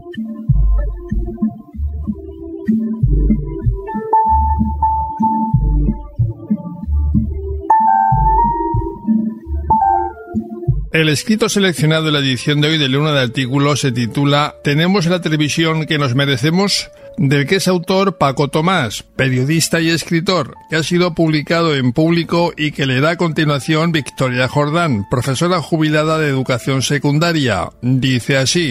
El escrito seleccionado en la edición de hoy de Luna de Artículos se titula ¿Tenemos la televisión que nos merecemos?, del que es autor Paco Tomás, periodista y escritor, que ha sido publicado en Público y que le da a continuación Victoria Jordán, profesora jubilada de educación secundaria. Dice así: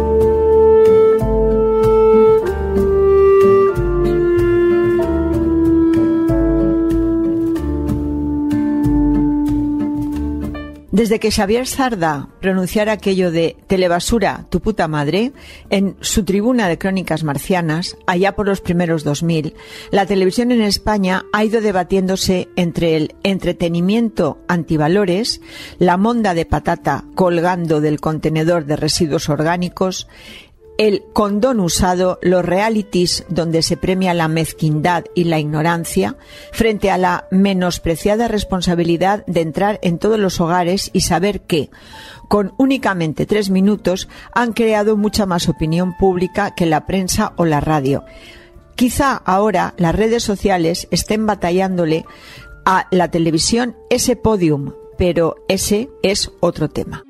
Desde que Xavier Sardá pronunciara aquello de telebasura, tu puta madre, en su tribuna de Crónicas Marcianas, allá por los primeros 2000, la televisión en España ha ido debatiéndose entre el entretenimiento antivalores, la monda de patata colgando del contenedor de residuos orgánicos, el condón usado, los realities donde se premia la mezquindad y la ignorancia, frente a la menospreciada responsabilidad de entrar en todos los hogares y saber que, con únicamente 3 minutos, han creado mucha más opinión pública que la prensa o la radio. Quizá ahora las redes sociales estén batallándole a la televisión ese podium, pero ese es otro tema.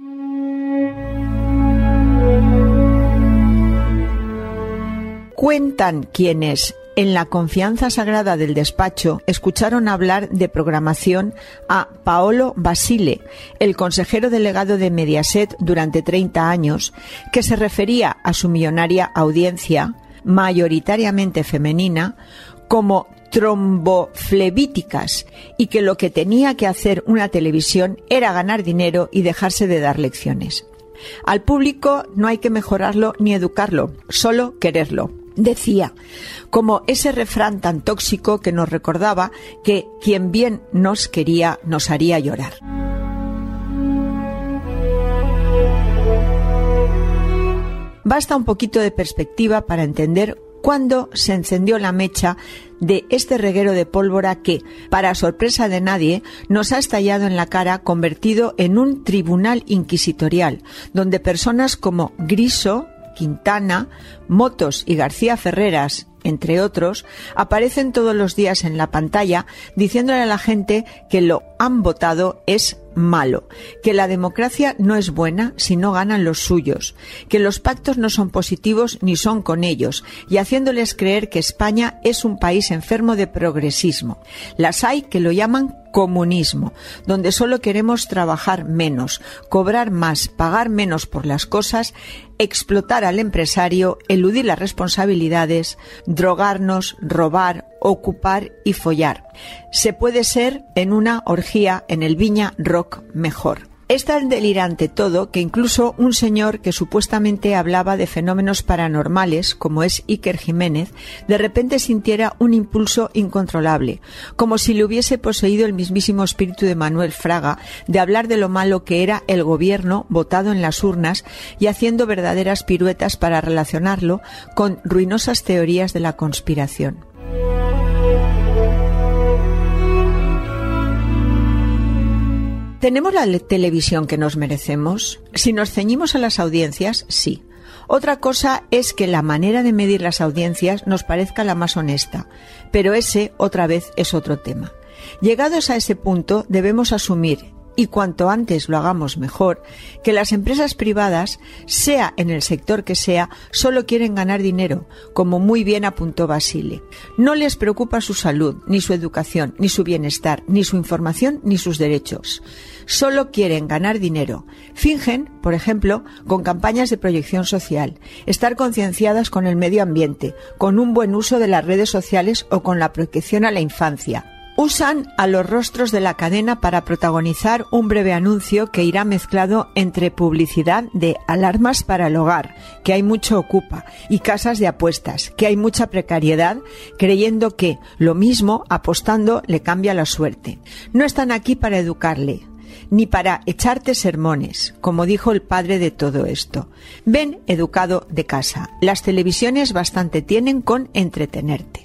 Cuentan quienes, en la confianza sagrada del despacho, escucharon hablar de programación a Paolo Basile, el consejero delegado de Mediaset durante 30 años, que se refería a su millonaria audiencia, mayoritariamente femenina, como tromboflebíticas, y que lo que tenía que hacer una televisión era ganar dinero y dejarse de dar lecciones. Al público no hay que mejorarlo ni educarlo, solo quererlo. Decía, como ese refrán tan tóxico que nos recordaba que quien bien nos quería nos haría llorar. Basta un poquito de perspectiva para entender cuándo se encendió la mecha de este reguero de pólvora que, para sorpresa de nadie, nos ha estallado en la cara, convertido en un tribunal inquisitorial, donde personas como Griso, Quintana, Motos y García Ferreras, entre otros, aparecen todos los días en la pantalla diciéndole a la gente que lo han votado es malo, que la democracia no es buena si no ganan los suyos, que los pactos no son positivos ni son con ellos, y haciéndoles creer que España es un país enfermo de progresismo. Las hay que lo llaman comunismo, donde solo queremos trabajar menos, cobrar más, pagar menos por las cosas, explotar al empresario, eludir las responsabilidades, drogarnos, robar, ocupar y follar. Se puede ser en una orgía en el Viña Rock mejor. Es tan delirante todo que incluso un señor que supuestamente hablaba de fenómenos paranormales, como es Iker Jiménez, de repente sintiera un impulso incontrolable, como si le hubiese poseído el mismísimo espíritu de Manuel Fraga, de hablar de lo malo que era el gobierno votado en las urnas y haciendo verdaderas piruetas para relacionarlo con ruinosas teorías de la conspiración. ¿Tenemos la televisión que nos merecemos? Si nos ceñimos a las audiencias, sí. Otra cosa es que la manera de medir las audiencias nos parezca la más honesta, pero ese, otra vez, es otro tema. Llegados a ese punto, debemos asumir, y cuanto antes lo hagamos mejor, que las empresas privadas, sea en el sector que sea, solo quieren ganar dinero, como muy bien apuntó Basile. No les preocupa su salud, ni su educación, ni su bienestar, ni su información, ni sus derechos. Solo quieren ganar dinero. Fingen, por ejemplo, con campañas de proyección social, estar concienciadas con el medio ambiente, con un buen uso de las redes sociales o con la protección a la infancia. Usan a los rostros de la cadena para protagonizar un breve anuncio que irá mezclado entre publicidad de alarmas para el hogar, que hay mucho ocupa, y casas de apuestas, que hay mucha precariedad, creyendo que lo mismo apostando le cambia la suerte. No están aquí para educarle, ni para echarte sermones, como dijo el padre de todo esto. Ven educado de casa. Las televisiones bastante tienen con entretenerte.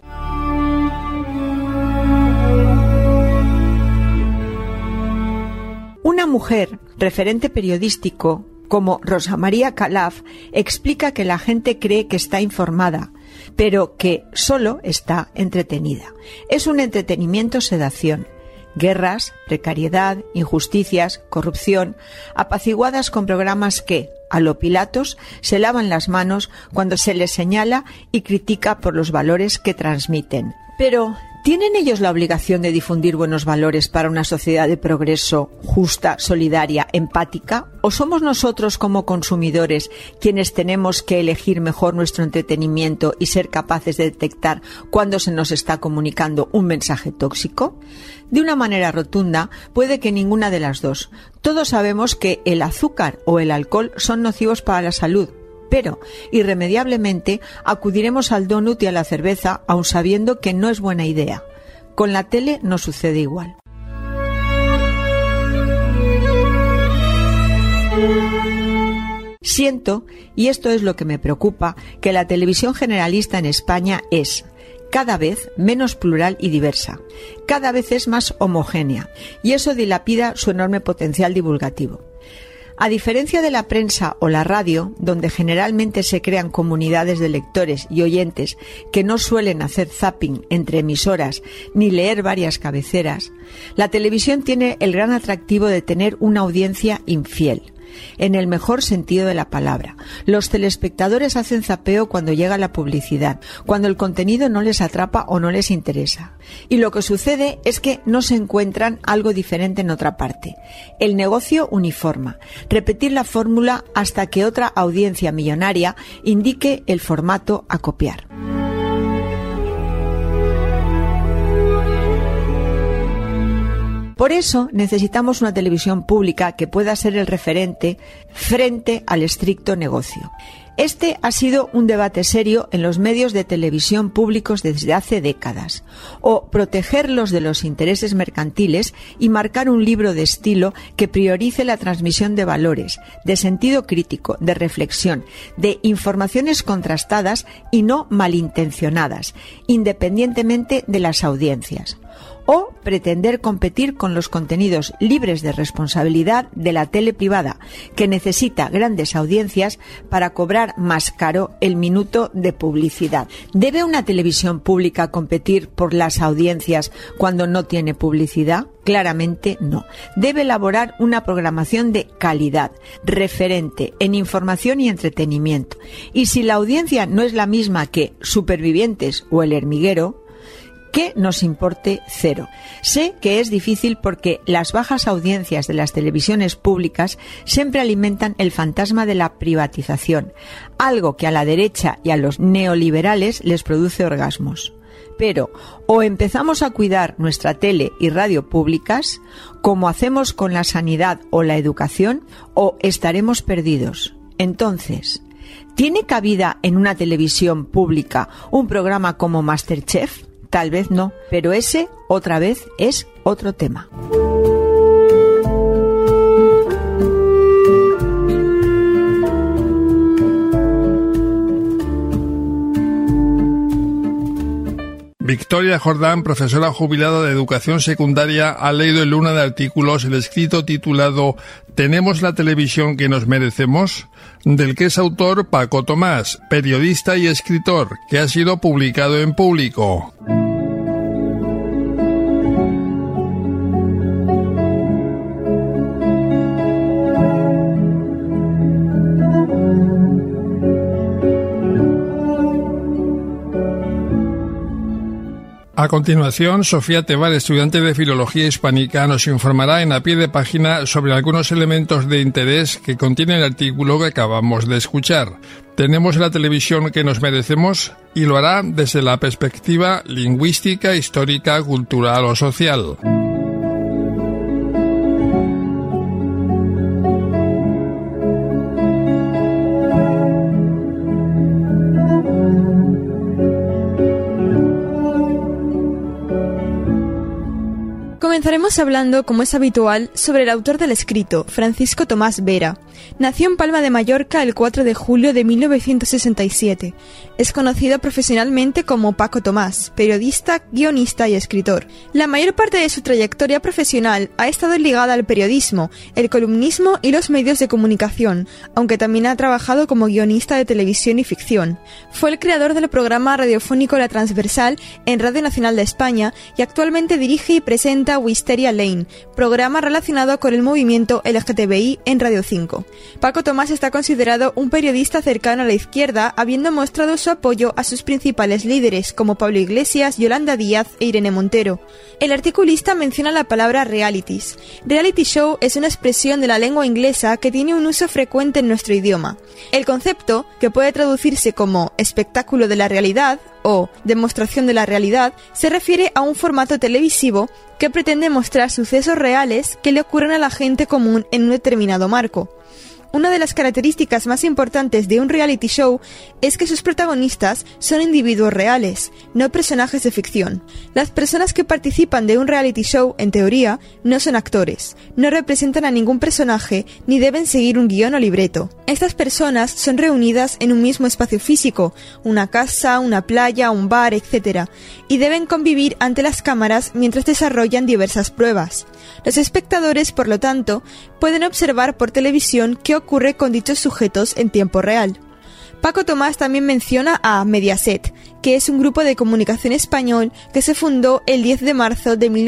Una mujer, referente periodístico, como Rosa María Calaf, explica que la gente cree que está informada, pero que solo está entretenida. Es un entretenimiento sedación. Guerras, precariedad, injusticias, corrupción, apaciguadas con programas que, a lo Pilatos, se lavan las manos cuando se les señala y critica por los valores que transmiten. Pero, ¿tienen ellos la obligación de difundir buenos valores para una sociedad de progreso, justa, solidaria, empática? ¿O somos nosotros como consumidores quienes tenemos que elegir mejor nuestro entretenimiento y ser capaces de detectar cuándo se nos está comunicando un mensaje tóxico? De una manera rotunda, puede que ninguna de las dos. Todos sabemos que el azúcar o el alcohol son nocivos para la salud, pero irremediablemente acudiremos al donut y a la cerveza aun sabiendo que no es buena idea. Con la tele no sucede igual. Siento, y esto es lo que me preocupa, que la televisión generalista en España es cada vez menos plural y diversa, cada vez es más homogénea, y eso dilapida su enorme potencial divulgativo. A diferencia de la prensa o la radio, donde generalmente se crean comunidades de lectores y oyentes que no suelen hacer zapping entre emisoras ni leer varias cabeceras, la televisión tiene el gran atractivo de tener una audiencia infiel. En el mejor sentido de la palabra. Los telespectadores hacen zapeo cuando llega la publicidad, cuando el contenido no les atrapa o no les interesa. Y lo que sucede es que no se encuentran algo diferente en otra parte. El negocio uniforma. Repetir la fórmula hasta que otra audiencia millonaria indique el formato a copiar. Por eso necesitamos una televisión pública que pueda ser el referente frente al estricto negocio. Este ha sido un debate serio en los medios de televisión públicos desde hace décadas. O protegerlos de los intereses mercantiles y marcar un libro de estilo que priorice la transmisión de valores, de sentido crítico, de reflexión, de informaciones contrastadas y no malintencionadas, independientemente de las audiencias. O pretender competir con los contenidos libres de responsabilidad de la tele privada, que necesita grandes audiencias para cobrar más caro el minuto de publicidad. ¿Debe una televisión pública competir por las audiencias cuando no tiene publicidad? Claramente no. Debe elaborar una programación de calidad, referente en información y entretenimiento. Y si la audiencia no es la misma que Supervivientes o El Hormiguero, que nos importe cero. Sé que es difícil porque las bajas audiencias de las televisiones públicas siempre alimentan el fantasma de la privatización, algo que a la derecha y a los neoliberales les produce orgasmos. Pero o empezamos a cuidar nuestra tele y radio públicas, como hacemos con la sanidad o la educación, o estaremos perdidos. Entonces, ¿tiene cabida en una televisión pública un programa como MasterChef? Tal vez no, pero ese, otra vez, es otro tema. Victoria Jordán, profesora jubilada de educación secundaria, ha leído en Luna de Artículos el escrito titulado ¿Tenemos la televisión que nos merecemos?, del que es autor Paco Tomás, periodista y escritor, que ha sido publicado en Público. A continuación, Sofía Tebar, estudiante de Filología Hispánica, nos informará en a pie de página sobre algunos elementos de interés que contiene el artículo que acabamos de escuchar. ¿Tenemos la televisión que nos merecemos? Y lo hará desde la perspectiva lingüística, histórica, cultural o social. Comenzaremos hablando, como es habitual, sobre el autor del escrito, Francisco Tomás Vera. Nació en Palma de Mallorca el 4 de julio de 1967. Es conocido profesionalmente como Paco Tomás, periodista, guionista y escritor. La mayor parte de su trayectoria profesional ha estado ligada al periodismo, el columnismo y los medios de comunicación, aunque también ha trabajado como guionista de televisión y ficción. Fue el creador del programa radiofónico La Transversal en Radio Nacional de España y actualmente dirige y presenta Wisteria Lane, programa relacionado con el movimiento LGTBI en Radio 5. Paco Tomás está considerado un periodista cercano a la izquierda, habiendo mostrado su apoyo a sus principales líderes, como Pablo Iglesias, Yolanda Díaz e Irene Montero. El articulista menciona la palabra realities. Reality show es una expresión de la lengua inglesa que tiene un uso frecuente en nuestro idioma. El concepto, que puede traducirse como espectáculo de la realidad o demostración de la realidad, se refiere a un formato televisivo que pretende mostrar sucesos reales que le ocurren a la gente común en un determinado marco. Una de las características más importantes de un reality show es que sus protagonistas son individuos reales, no personajes de ficción. Las personas que participan de un reality show, en teoría, no son actores, no representan a ningún personaje ni deben seguir un guión o libreto. Estas personas son reunidas en un mismo espacio físico, una casa, una playa, un bar, etc., y deben convivir ante las cámaras mientras desarrollan diversas pruebas. Los espectadores, por lo tanto, pueden observar por televisión qué ocurre con dichos sujetos en tiempo real. Paco Tomás también menciona a Mediaset, que es un grupo de comunicación español que se fundó el 10 de marzo de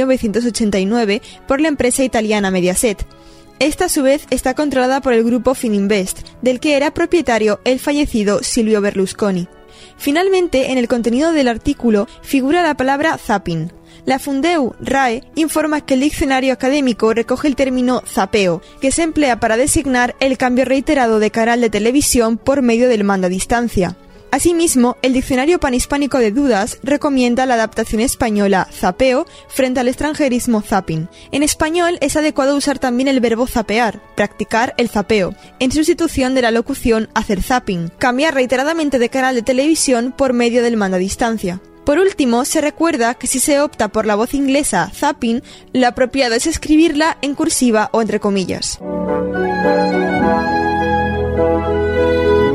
1989 por la empresa italiana Mediaset. Esta a su vez está controlada por el grupo Fininvest, del que era propietario el fallecido Silvio Berlusconi. Finalmente, en el contenido del artículo figura la palabra zapping. La Fundeu RAE informa que el diccionario académico recoge el término zapeo, que se emplea para designar el cambio reiterado de canal de televisión por medio del mando a distancia. Asimismo, el diccionario panhispánico de dudas recomienda la adaptación española zapeo frente al extranjerismo zapping. En español es adecuado usar también el verbo zapear, practicar el zapeo, en sustitución de la locución hacer zapping, cambiar reiteradamente de canal de televisión por medio del mando a distancia. Por último, se recuerda que si se opta por la voz inglesa zapping, lo apropiado es escribirla en cursiva o entre comillas.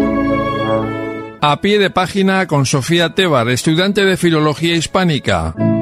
A pie de página con Sofía Tebar, estudiante de Filología Hispánica.